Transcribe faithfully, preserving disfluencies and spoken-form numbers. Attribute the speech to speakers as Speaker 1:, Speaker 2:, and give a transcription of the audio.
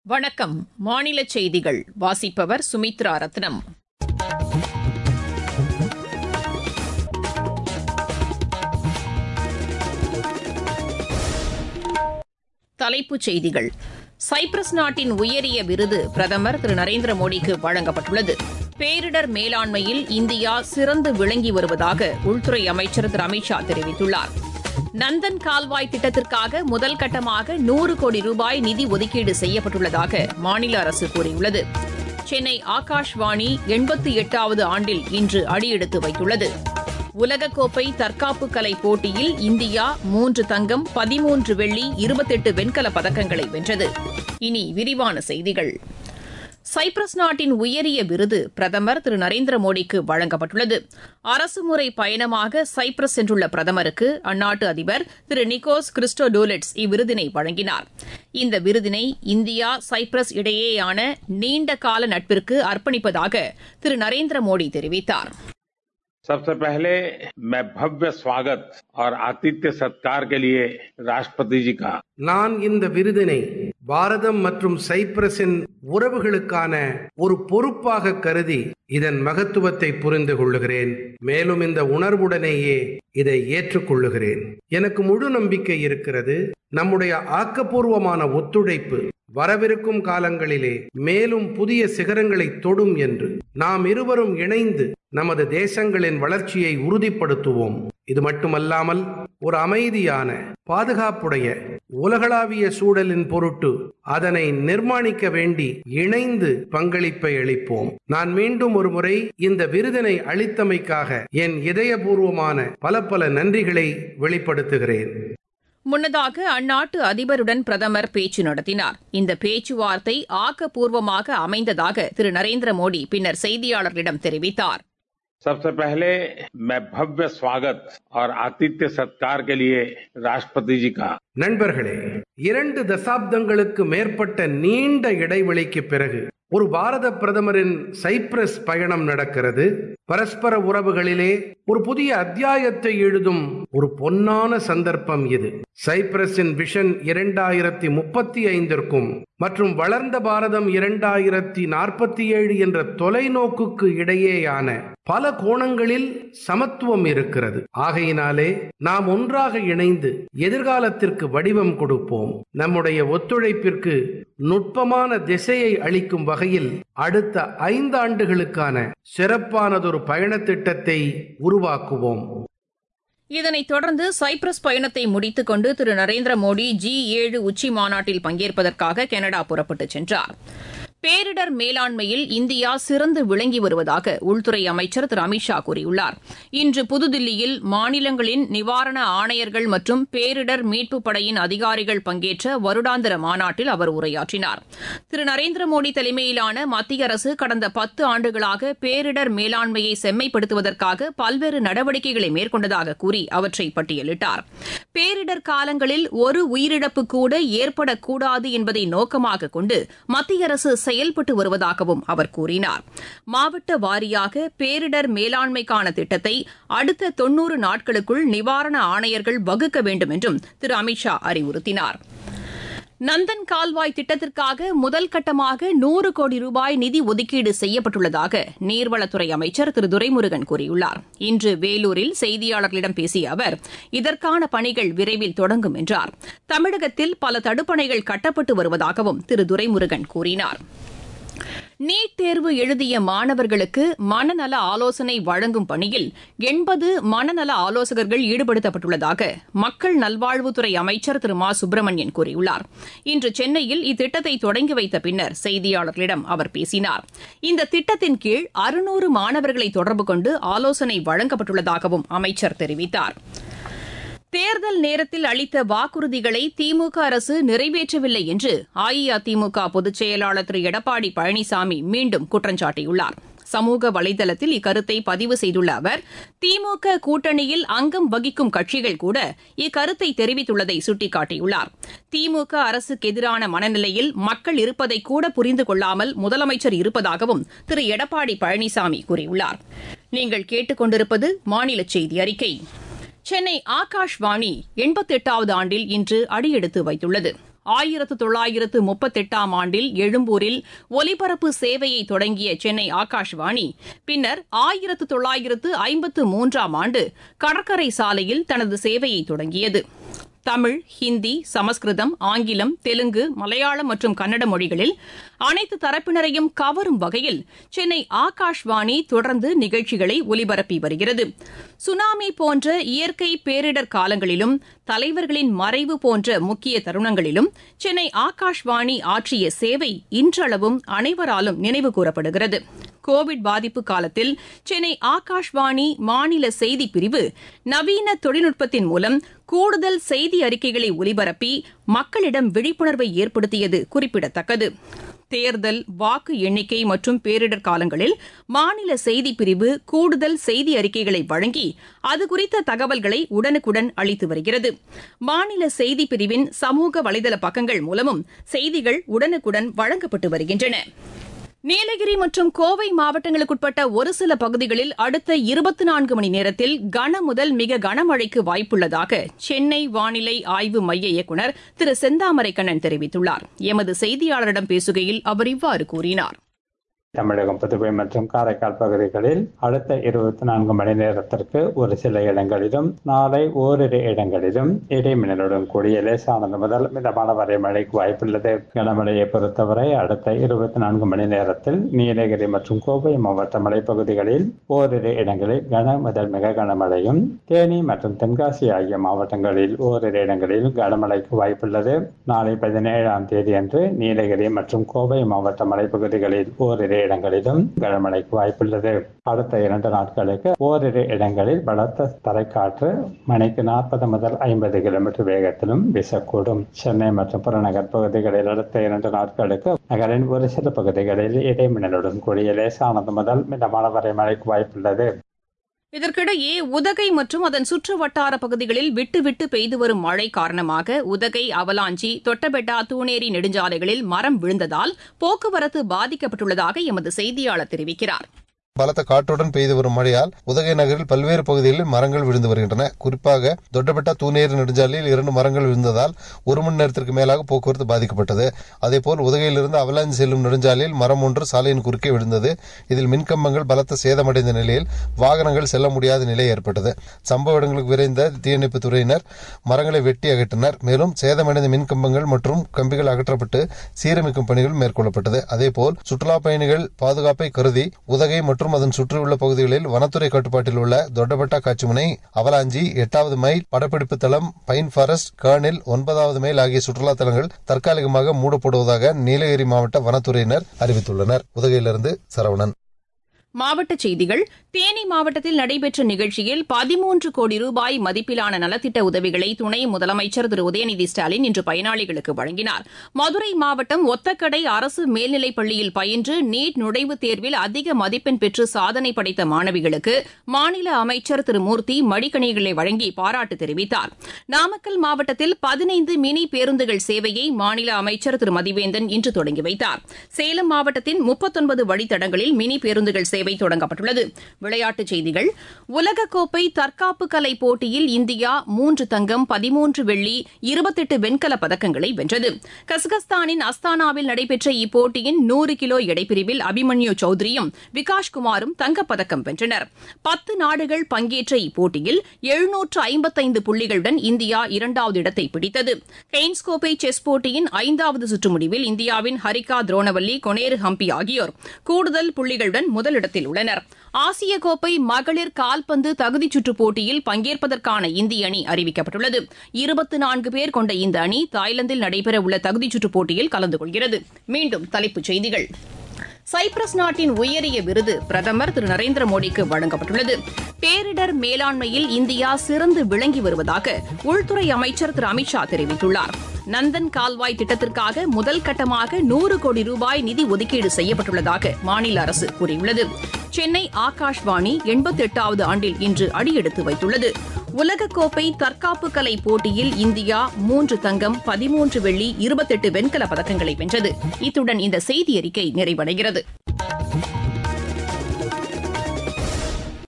Speaker 1: வணக்கம். மாநில செய்திகள் வாசிப்பவர் சுமித்ரா ரத்னம். தலைப்புச் செய்திகள். சைப்ரஸ் நாட்டின் உயரிய விருது பிரதமர் திரு நரேந்திர மோடிக்கு வழங்கப்பட்டுள்ளது. பேரிடர் மேலாண்மையில் இந்தியா சிறந்து விளங்கி வருவதாக உள்துறை அமைச்சர் திரு அமித் ஷா தெரிவித்துள்ளார். நந்தன் கால்வாய் திட்டத்திற்காக முதல் கட்டமாக நூறு கோடி ரூபாய் நிதி ஒதுக்கீடு செய்யப்பட்டுள்ளதாக மாநில அரசு கூறியுள்ளது. சென்னை ஆகாஷ்வாணி எண்பத்தி எட்டாவது ஆண்டில் இன்று அடியெடுத்து வைத்துள்ளது. உலகக்கோப்பை தற்காப்பு கலை போட்டியில் இந்தியா மூன்று தங்கம், பதிமூன்று வெள்ளி, இருபத்தெட்டு வெண்கலப் பதக்கங்களை வென்றது. இனி விரிவான செய்திகள். சைப்ரஸ் நாட்டின் உயரிய விருது பிரதமர் திரு நரேந்திர மோடிக்கு வழங்கப்பட்டுள்ளது. அரசுமுறை பயணமாக சைப்ரஸ் சென்றுள்ள பிரதமருக்கு அந்நாட்டு அதிபர் திரு நிக்கோஸ் கிறிஸ்டோடோலிட்ஸ் இவ்விருதினை வழங்கினார். இந்த விருதினை இந்தியா சைப்ரஸ் இடையேயான நீண்டகால நட்பிற்கு அர்ப்பணிப்பதாக திரு நரேந்திர மோடி தெரிவித்தார்.
Speaker 2: सबसे पहले मैं भव्य स्वागत और आतिथ्य सत्कार के लिए राष्ट्रपति जी का
Speaker 3: நான் இந்த விருதினை பாரதம் மற்றும் சைப்ரஸின் உறவுகளுக்கான ஒரு பொறுப்பாக கருதி இதன் மகத்துவத்தை புரிந்து கொள்ளுகிறேன். மேலும் இந்த உணர்வுடனேயே இதை ஏற்றுக்கொள்ளுகிறேன். எனக்கு முழு நம்பிக்கை இருக்கிறது. நம்முடைய ஆக்கப்பூர்வமான ஒத்துழைப்பு வரவிருக்கும் காலங்களிலே மேலும் புதிய சிகரங்களை தொடும் என்று நாம் இருவரும் இணைந்து நமது தேசங்களின் வளர்ச்சியை உறுதிப்படுத்துவோம். இது மட்டுமல்லாமல் ஒரு அமைதியான, பாதுகாப்புடைய உலகளாவிய சூழலின் பொருட்டு அதனை நிர்மாணிக்க வேண்டி இணைந்து பங்களிப்பை அளிப்போம். நான் மீண்டும் ஒரு முறை இந்த விருதினை அளித்தமைக்காக என் இதயபூர்வமான பல பல நன்றிகளை வெளிப்படுத்துகிறேன்.
Speaker 1: முன்னதாக அந்நாட்டு அதிபருடன் பிரதமர் பேச்சு நடத்தினார். இந்த பேச்சுவார்த்தை ஆக்கப்பூர்வமாக அமைந்ததாக திரு நரேந்திர மோடி பின்னர் செய்தியாளர்களிடம் தெரிவித்தார்.
Speaker 2: सबसे पहले मैं भव्य स्वागत और आतिथ्य सत्कार के लिए राष्ट्रपति जी का
Speaker 3: நண்பர்களே, இரண்டு தசாப்தங்களுக்கு மேற்பட்ட நீண்ட இடைவெளிக்கு பிறகு ஒரு பாரத பிரதமரின் சைப்ரஸ் பயணம் நடக்கிறது. பரஸ்பர உறவுகளிலே ஒரு புதிய அத்தியாயத்தை எழுதும் ஒரு பொன்னான சந்தர்ப்பம் இது. சைப்ரஸின் விஷன் இரண்டாயிரத்தி முப்பத்தி ஐந்திற்கும் மற்றும் வளர்ந்த பாரதம் இரண்டாயிரத்தி நாற்பத்தி ஏழு என்ற தொலைநோக்குக்கு இடையேயான பல கோணங்களில் சமத்துவம் இருக்கிறது. ஆகையினாலே நாம் ஒன்றாக இணைந்து எதிர்காலத்திற்கு வடிவம் கொடுப்போம். நம்முடைய ஒத்துழைப்பிற்கு நுட்பமான திசையை அளிக்கும் வகையில் அடுத்த ஐந்து ஆண்டுகளுக்கான சிறப்பானதொரு பயண திட்டத்தை உருவாக்குவோம்.
Speaker 1: இதனைத் தொடர்ந்து சைப்ரஸ் பயணத்தை முடித்துக் கொண்டு திரு நரேந்திர மோடி ஜி ஏழு உச்சி மாநாட்டில் பங்கேற்பதற்காக கனடா புறப்பட்டுச் சென்றார். பேரிடர் மேலாண்மையில் இந்தியா சிறந்து விளங்கி வருவதாக உள்துறை அமைச்சர் திரு அமித் ஷா கூறியுள்ளார். இன்று புதுதில்லியில் மாநிலங்களின் நிவாரண ஆணையர்கள் மற்றும் பேரிடர் மீட்புப் படையின் அதிகாரிகள் பங்கேற்ற வருடாந்திர மாநாட்டில் அவர் உரையாற்றினார். திரு நரேந்திர மோடி தலைமையிலான மத்திய அரசு கடந்த பத்து ஆண்டுகளாக பேரிடர் மேலாண்மையை செம்மைப்படுத்துவதற்காக பல்வேறு நடவடிக்கைகளை மேற்கொண்டதாக கூறி அவற்றை பட்டியலிட்டார். பேரிடர் காலங்களில் ஒரு உயிரிழப்பு கூட ஏற்படக்கூடாது என்பதை நோக்கமாக கொண்டு மத்திய அரசு செயல்பட்டு வருவதாகவும் அவர் கூறினார். மாவட்ட வாரியாக பேரிடர் மேலாண்மைக்கான திட்டத்தை அடுத்த தொன்னூறு நாட்களுக்குள் நிவாரண ஆணையர்கள் வகுக்க வேண்டும் என்றும் திரு அமித் ஷா அறிவுறுத்தினார். நந்தன் கால்வாய் திட்டத்திற்காக முதல் கட்டமாக நூறு கோடி ரூபாய் நிதி ஒதுக்கீடு செய்யப்பட்டுள்ளதாக நீர்வளத்துறை அமைச்சர் திரு துரைமுருகன் கூறியுள்ளார். இன்று வேலூரில் செய்தியாளர்களிடம் பேசிய அவர் இதற்கான பணிகள் விரைவில் தொடங்கும் என்றார். தமிழகத்தில் பல தடுப்பணைகள் கட்டப்பட்டு வருவதாகவும் திரு துரைமுருகன் கூறினார். நீட் தேர்வு எழுதிய மாணவர்களுக்கு மனநல ஆலோசனை வழங்கும் பணியில் எண்பது மனநல ஆலோசகர்கள் ஈடுபடுத்தப்பட்டுள்ளதாக மக்கள் நல்வாழ்வுத்துறை அமைச்சர் திரு மா சுப்பிரமணியன் கூறியுள்ளார். இன்று சென்னையில் இத்திட்டத்தை தொடங்கி வைத்த பின்னர் செய்தியாளர்களிடம் அவர் பேசினார். இந்த திட்டத்தின் கீழ் அறுநூறு மாணவர்களை தொடர்பு கொண்டு ஆலோசனை வழங்கப்பட்டுள்ளதாகவும் அமைச்சர் தெரிவித்தார். தேர்தல் நேரத்தில் அளித்த வாக்குறுதிகளை திமுக அரசு நிறைவேற்றவில்லை என்று அஇஅதிமுக பொதுச் செயலாளர் திரு எடப்பாடி பழனிசாமி மீண்டும் குற்றம் சாட்டியுள்ளார். சமூக வலைதளத்தில் இக்கருத்தை பதிவு செய்துள்ள அவர், திமுக கூட்டணியில் அங்கம் வகிக்கும் கட்சிகள் கூட இக்கருத்தை தெரிவித்துள்ளதை சுட்டிக்காட்டியுள்ளார். திமுக அரசுக்கு எதிரான மனநிலையில் மக்கள் இருப்பதை கூட புரிந்து கொள்ளாமல் முதலமைச்சர் இருப்பதாகவும் திரு எடப்பாடி பழனிசாமி கூறியுள்ளார். நீங்கள் கேட்டுக் கொண்டிருப்பது மாநில செய்தி அறிக்கை. சென்னை ஆகாஷ்வாணி எண்பத்தி எட்டாவது ஆண்டில் இன்று அடியெடுத்து வைத்துள்ளது. ஆயிரத்து தொள்ளாயிரத்து முப்பத்தெட்டாம் ஆண்டில் எழும்பூரில் ஒலிபரப்பு சேவையை தொடங்கிய சென்னை ஆகாஷ்வாணி பின்னர் ஆயிரத்து தொள்ளாயிரத்து ஐம்பத்து மூன்றாம் ஆண்டு கடற்கரை சாலையில் தனது சேவையை தொடங்கியது. தமிழ், ஹிந்தி, சமஸ்கிருதம், ஆங்கிலம், தெலுங்கு, மலையாளம் மற்றும் கன்னட மொழிகளில் அனைத்து தரப்பினரையும் கவரும் வகையில் சென்னை ஆகாஷ்வாணி தொடர்ந்து நிகழ்ச்சிகளை ஒலிபரப்பி வருகிறது. சுனாமி போன்ற இயற்கை பேரிடர் காலங்களிலும் தலைவர்களின் மறைவு போன்ற முக்கிய தருணங்களிலும் சென்னை ஆகாஷ்வாணி ஆற்றிய சேவை இன்றளவும் அனைவராலும் நினைவு கூறப்படுகிறது. கோவிட் பாதிப்பு காலத்தில் சென்னை ஆகாஷ்வாணி மாநில செய்திப் பிரிவு நவீன தொழில்நுட்பத்தின் மூலம் கூடுதல் செய்தி அறிக்கைகளை ஒலிபரப்பி மக்களிடம் விழிப்புணர்வை ஏற்படுத்தியது குறிப்பிடத்தக்கது. தேர்தல், வாக்கு எண்ணிக்கை மற்றும் பேரிடர் காலங்களில் மாநில செய்திப் பிரிவு கூடுதல் செய்தி அறிக்கைகளை வழங்கி அது குறித்த தகவல்களை உடனுக்குடன் அளித்து வருகிறது. மாநில செய்திப் பிரிவின் சமூக வலைதள பக்கங்கள் மூலமும் செய்திகள் உடனுக்குடன் வழங்கப்பட்டு வருகின்றன. நீலகிரி மற்றும் கோவை மாவட்டங்களுக்குட்பட்ட ஒரு சில பகுதிகளில் அடுத்த இருபத்தி நான்கு மணி நேரத்தில் கன முதல் மிக கனமழைக்கு வாய்ப்புள்ளதாக சென்னை வானிலை ஆய்வு மைய இயக்குநர் திரு செந்தாமரை கண்ணன் தெரிவித்துள்ளார். எமது செய்தியாளரிடம் பேசுகையில் அவர் இவ்வாறு கூறினார்.
Speaker 4: தமிழகம், புதுவை மற்றும் காரைக்கால் பகுதிகளில் அடுத்த இருபத்தி நான்கு மணி நேரத்திற்கு ஒரு சில இடங்களிலும் நாளை ஓரிரு இடங்களிலும் இடைமின்னலுடன் கூடிய லேசானது முதல் மிதமான வரை மழைக்கு வாய்ப்புள்ளது. கனமழையை பொறுத்தவரை அடுத்த இருபத்தி நான்கு மணி நேரத்தில் நீலகிரி மற்றும் கோவை மாவட்ட மலைப்பகுதிகளில் ஓரிரு இடங்களில் கன முதல் மிக கனமழையும், தேனி மற்றும் தென்காசி ஆகிய மாவட்டங்களில் ஓரிரு இடங்களில் கனமழைக்கு வாய்ப்புள்ளது. நாளை பதினேழாம் தேதி அன்று நீலகிரி மற்றும் கோவை மாவட்ட மலைப்பகுதிகளில் ஓரிரு இடங்களிலும் கனமழைக்கு வாய்ப்புள்ளது. அடுத்த இரண்டு நாட்களுக்கு ஓரிரு இடங்களில் பலத்த தரைக்காற்று மணிக்கு நாற்பது முதல் ஐம்பது கிலோமீட்டர் வேகத்திலும் வீசக்கூடும். சென்னை மற்றும் புறநகர் பகுதிகளில் அடுத்த இரண்டு நாட்களுக்கு நகரின் ஒரு சில பகுதிகளில் இடைமின்னலுடன் கூடிய லேசானது முதல் மிதமான வரை மழைக்கு வாய்ப்புள்ளது.
Speaker 1: இதற்கிடையே உதகை மற்றும் அதன் சுற்று வட்டார பகுதிகளில் விட்டு விட்டு பெய்து வரும் மழை காரணமாக உதகை, அவலாஞ்சி, தொட்டபெட்டா, தூணேரி நெடுஞ்சாலைகளில் மரம் விழுந்ததால் போக்குவரத்து பாதிக்கப்பட்டுள்ளதாக எமது செய்தியாளர் தெரிவிக்கிறார்.
Speaker 5: பலத்த காற்றுடன் பெய்து வரும் மழையால் உதகை நகரில் பல்வேறு பகுதிகளில் மரங்கள் விழுந்து வருகின்றன. குறிப்பாக தொட்டபெட்டா தூணேரி நெடுஞ்சாலையில் இரண்டு மரங்கள் விழுந்ததால் ஒரு மணி நேரத்திற்கு மேலாக போக்குவரத்து பாதிக்கப்பட்டது. அதேபோல் உதகையிலிருந்து அவலாஞ்சி செல்லும் நெடுஞ்சாலையில் மரம் ஒன்று சாலையின் குறுக்கே விழுந்தது. இதில் மின்கம்பங்கள் பலத்த சேதமடைந்த நிலையில் வாகனங்கள் செல்ல முடியாத நிலை ஏற்பட்டது. சம்பவ இடங்களுக்கு விரைந்த தீயணைப்பு துறையினர் மரங்களை வெட்டி அகற்றினர். மேலும் சேதமடைந்த மின்கம்பங்கள் மற்றும் கம்பிகள் அகற்றப்பட்டு சீரமைக்கும் பணிகள் மேற்கொள்ளப்பட்டது. அதேபோல் சுற்றுலா பயணிகள் பாதுகாப்பை கருதி உதகை மற்றும் அதன் சுற்றியுள்ள பகுதிகளில் வனத்துறை கட்டுப்பாட்டில் உள்ள தொட்டபெட்டா காட்சிமுனை, அவலாஞ்சி, எட்டாவது மைல் படப்பிடிப்பு தளம், பைன் ஃபாரஸ்ட், கர்னில், ஒன்பதாவது மைல் ஆகிய சுற்றுலா தலங்கள் தற்காலிகமாக மூடப்படுவதாக நீலகிரி மாவட்ட வனத்துறையினர் அறிவித்துள்ளனர். உதகையிலிருந்து சரவணன்.
Speaker 1: மாவட்டச் செய்திகள். தேனி மாவட்டத்தில் நடைபெற்ற நிகழ்ச்சியில் பதிமூன்று கோடி ரூபாய் மதிப்பிலான நலத்திட்ட உதவிகளை துணை முதலமைச்சர் திரு உதயநிதி ஸ்டாலின் இன்று பயனாளிகளுக்கு வழங்கினார். மதுரை மாவட்டம் ஒத்தக்கடை அரசு மேல்நிலைப் பள்ளியில் பயின்று நீட் நுழைவுத் தேர்வில் அதிக மதிப்பெண் பெற்று சாதனை படைத்த மாணவிகளுக்கு மாநில அமைச்சர் திரு மூர்த்தி மடிக்கணிகளை வழங்கி பாராட்டு தெரிவித்தார். நாமக்கல் மாவட்டத்தில் பதினைந்து மினி பேருந்துகள் சேவையை மாநில அமைச்சர் திரு மதிவேந்தன் இன்று தொடங்கி வைத்தார். சேலம் மாவட்டத்தின் முப்பத்தொன்பது வழித்தடங்களில் மினி பேருந்துகள் சேவை தொடங்கப்பட்டுள்ளது. விளையாட்டுச் செய்திகள். உலகக்கோப்பை தற்காப்பு கலை போட்டியில் இந்தியா மூன்று தங்கம், பதிமூன்று வெள்ளி, இருபத்தெட்டு வெண்கலப் பதக்கங்களை வென்றது. கசகஸ்தானின் அஸ்தானாவில் நடைபெற்ற இப்போட்டியின் நூறு கிலோ எடைப்பிரிவில் அபிமன்யு சௌத்ரியும் விகாஷ்குமாரும் தங்கப்பதக்கம் வென்றனர். பத்து நாடுகள் பங்கேற்ற இப்போட்டியில் எழுநூற்று ஐம்பத்தைந்து புள்ளிகளுடன் இந்தியா இரண்டாவது இடத்தை பிடித்தது. கெய்ன்ஸ் கோப்பை செஸ் போட்டியின் ஐந்தாவது சுற்று முடிவில் இந்தியாவின் ஹரிகா துரோணவல்லி, கொனேரு ஹம்பி ஆகியோர் கூடுதல் புள்ளிகளுடன் முதலிடத்தில் உள்ளனர். ஆசிய கோப்பை மகளிர் கால்பந்து தகுதிச் சுற்றுப் போட்டியில் பங்கேற்பதற்கான இந்திய அணி அறிவிக்கப்பட்டுள்ளது. இருபத்தி நான்கு பேர் கொண்ட இந்த அணி தாய்லாந்தில் நடைபெறவுள்ள தகுதிச் சுற்றுப் போட்டியில் கலந்து கொள்கிறது. மீண்டும் தலைப்புச் செய்திகள். சைப்ரஸ் நாட்டின் உயரிய விருது பிரதமர் திரு நரேந்திர மோடிக்கு வழங்கப்பட்டுள்ளது. பேரிடர் மேலாண்மையில் இந்தியா சிறந்து விளங்கி வருவதாக உள்துறை அமைச்சர் திரு அமித் ஷா தெரிவித்துள்ளார். நந்தன் கால்வாய் திட்டத்திற்காக முதல் கட்டமாக நூறு கோடி ரூபாய் நிதி ஒதுக்கீடு செய்யப்பட்டுள்ளதாக மாநில அரசு கூறியுள்ளது. சென்னை ஆகாஷ்வாணி எண்பத்தி எட்டாவது ஆண்டில் இன்று அடியெடுத்து வைத்துள்ளது. உலகக்கோப்பை தற்காப்பு கலை போட்டியில் இந்தியா மூன்று தங்கம், பதிமூன்று வெள்ளி, இருபத்தெட்டு வெண்கல பதக்கங்களை வென்றது. இத்துடன் இந்த செய்தி அறிக்கை நிறைவடைகிறது.